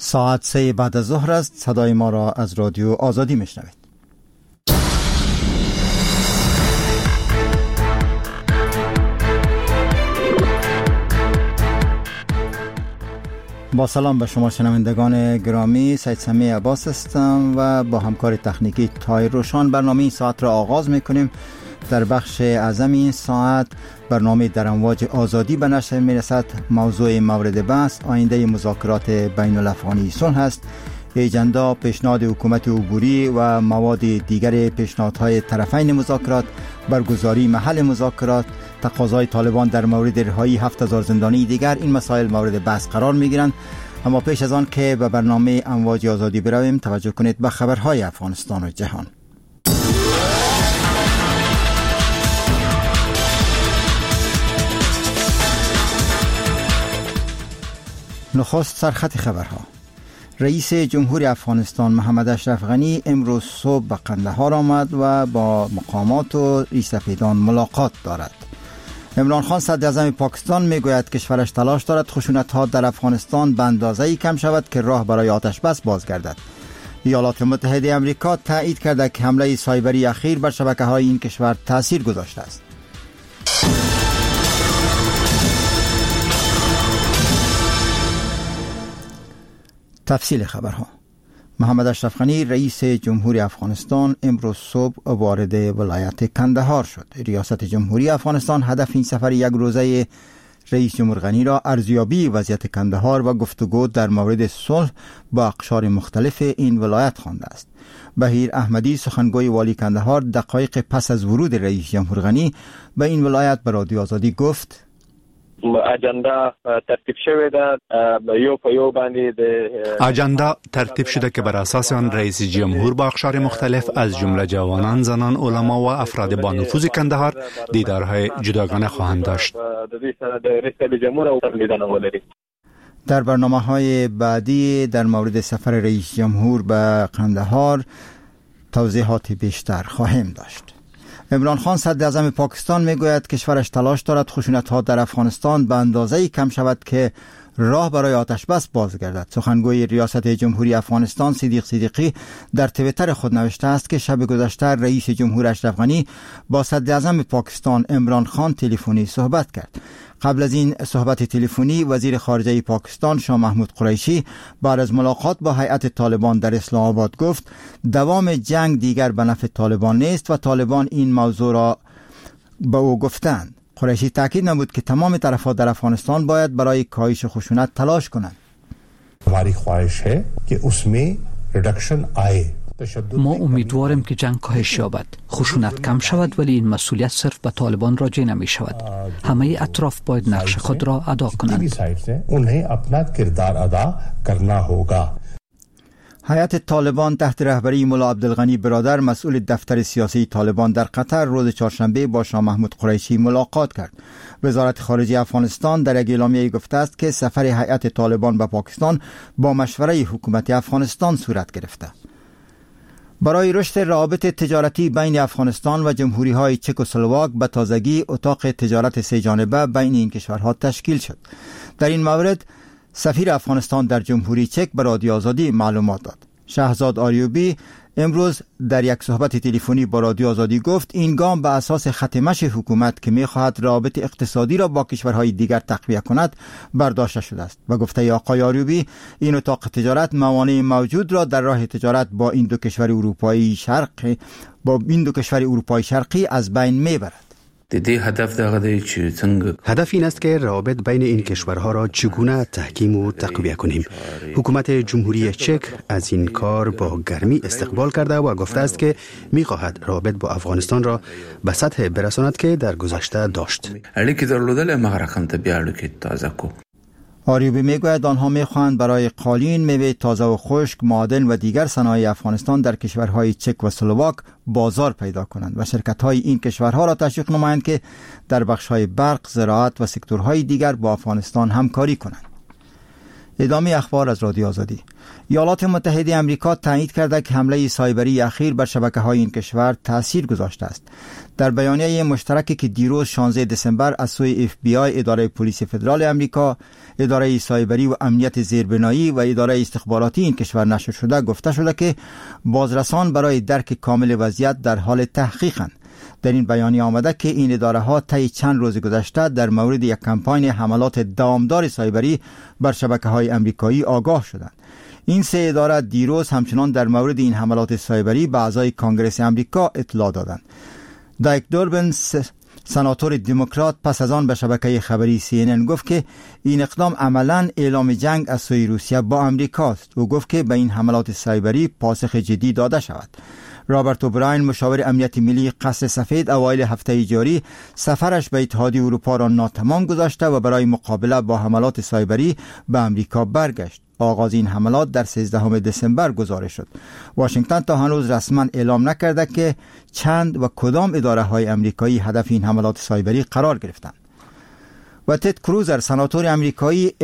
ساعت 3 بعد از ظهر است. صدای ما را از رادیو آزادی میشنوید. با سلام به شما شنوندگان گرامی، سید سمی عباس هستم و با همکار تکنیکی طاهر روشان برنامه این ساعت را آغاز میکنیم. در بخش اعظم این ساعت برنامه در امواج آزادی به نشر میرسد. موضوع مورد بحث آینده مذاکرات بین الافغانی صلح است. اجندا پیشنهاد حکومت عبوری و مواد دیگر پیشنهادهای طرفین مذاکرات، برگزاری محل مذاکرات، تقاضای طالبان در مورد رهایی 7000 زندانی دیگر، این مسائل مورد بحث قرار میگیرند. اما پیش از آن که به برنامه امواج آزادی برویم، توجه کنید به خبرهای افغانستان و جهان. نخست سرخط خبرها. رئیس جمهوری افغانستان محمد اشرف غنی امروز صبح به قندهار آمد و با مقامات و ریشسفیدان ملاقات دارد. عمران خان صدراعظم پاکستان میگوید کشورش تلاش دارد خشونت‌ها در افغانستان به اندازه‌ای کم شود که راه برای آتش بس باز گردد. ایالات متحده آمریکا تایید کرده که حمله سایبری اخیر بر شبکه‌های این کشور تأثیر گذاشته است. تفصیل خبرها. محمد اشرف غنی رئیس جمهوری افغانستان امروز صبح وارد ولایت کندهار شد. ریاست جمهوری افغانستان هدف این سفر یک روزه رئیس جمهور غنی را ارزیابی وضعیت کندهار و گفتگو در مورد صلح با اقشار مختلف این ولایت خوانده است. بهیر احمدی سخنگوی والی کندهار دقایق پس از ورود رئیس جمهور غنی به این ولایت به رادیو آزادی گفت: اجندا ترتیب شده ده یو په یو باندې د اجندا ترتیب شده که بر اساس آن رئیس جمهور با اقشار مختلف از جمله جوانان، زنان، علما و افراد با نفوذ کندهار دیدارهای جداگانه خواهند داشت. در برنامه‌های بعدی در مورد سفر رئیس جمهور به قندهار توضیحات بیشتر خواهیم داشت. عمران خان صدراعظم پاکستان میگوید کشورش تلاش دارد خشونت‌ها در افغانستان به اندازه‌ای کم شود که راه برای آتش بس باز گردد. سخنگوی ریاست جمهوری افغانستان صدیق صدیقی در توییتر خود نوشته است که شب گذشته رئیس جمهور اشرف غنی با صدراعظم پاکستان عمران خان تلفنی صحبت کرد. قبل از این صحبت تلفنی وزیر خارجه پاکستان شاه محمود قریشی بعد از ملاقات با هیئت طالبان در اسلام آباد گفت دوام جنگ دیگر به نفع طالبان نیست و طالبان این موضوع را به او گفتند. قریشی تاکید نمود که تمام طرف‌ها در افغانستان باید برای کاهش خشونت تلاش کنند. हमारी ख्वाहिश है कि उसमें रिडक्शन आए. ما امیدواریم که جنگ کاهش یابد، خشونت کم شود، ولی این مسئولیت صرف به طالبان راجع نمی شود. همه اطراف باید نقش خود را ادا کنند. هیئت طالبان تحت رهبری ملا عبدالغنی برادر مسئول دفتر سیاسی طالبان در قطر روز چهارشنبه با شاه محمود قریشی ملاقات کرد. وزارت خارجه افغانستان در یک اعلامیه گفته است که سفر هیئت طالبان به پاکستان با مشوره حکومت افغانستان صورت گرفته. برای رشد روابط تجارتی بین افغانستان و جمهوری‌های چک و اسلواک به تازگی اتاق تجارت سه جانبه بین این کشورها تشکیل شد. در این مورد سفیر افغانستان در جمهوری چک به رادیو آزادی معلومات داد. شهزاد آریوبی امروز در یک صحبت تلفنی با رادیو آزادی گفت این گام به اساس خط مشی حکومت که می‌خواهد روابط اقتصادی را با کشورهای دیگر تقویت کند برداشته شده است. و گفته آقای آریوبی این اتاق تجارت موانع موجود را در راه تجارت با این دو کشور اروپایی شرقی از بین میبرد. هدف این است که روابط بین این کشورها را چگونه تحکیم و تقویت کنیم. حکومت جمهوری چک از این کار با گرمی استقبال کرده و گفته است که می‌خواهد روابط با افغانستان را به سطح برساند که در گذشته داشت. آریوبی میگوید آنها میخواهند برای قالین، میوه تازه و خشک، معادن و دیگر صنایع افغانستان در کشورهای چک و اسلواک بازار پیدا کنند و شرکت‌های این کشورها را تشویق نمایند که در بخش‌های برق، زراعت و سکتورهای دیگر با افغانستان همکاری کنند. ادامه اخبار از رادیو آزادی. ایالات متحده آمریکا تایید کرده که حمله سایبری اخیر بر شبکه‌های این کشور تاثیر گذاشته است. در بیانیه مشترکی که دیروز 16 دسامبر از سوی FBI، اداره پلیس فدرال آمریکا، اداره سایبری و امنیت زیربنایی و اداره استخباراتی این کشور نشر شده، گفته شده که بازرسان برای درک کامل وضعیت در حال تحقیقند. در این بیانیه آمده که این اداره ها طی چند روز گذشته در مورد یک کمپاین حملات دامدار سایبری بر شبکه‌های آمریکایی آگاه شدند. این سه اداره دیروز همچنان در مورد این حملات سایبری به اعضای کانگرس آمریکا اطلاع دادند. دایک دوربن، سناتور دموکرات، پس از آن به شبکه خبری CNN گفت که این اقدام عملاً اعلام جنگ از سوی روسیه با آمریکا است. او گفت که به این حملات سایبری پاسخ جدی داده شود. رابرت اوبراین، مشاور امنیت ملی قصر سفید، اوایل هفته جاری سفرش به اتحادیه اروپا را ناتمام گذاشته و برای مقابله با حملات سایبری به آمریکا برگشت. آغاز این حملات در 13 دسامبر گزارش شد. واشنگتن تا هنوز رسما اعلام نکرده که چند و کدام اداره های آمریکایی هدف این حملات سایبری قرار گرفتند. و تد کروزر، سناتور آمریکایی،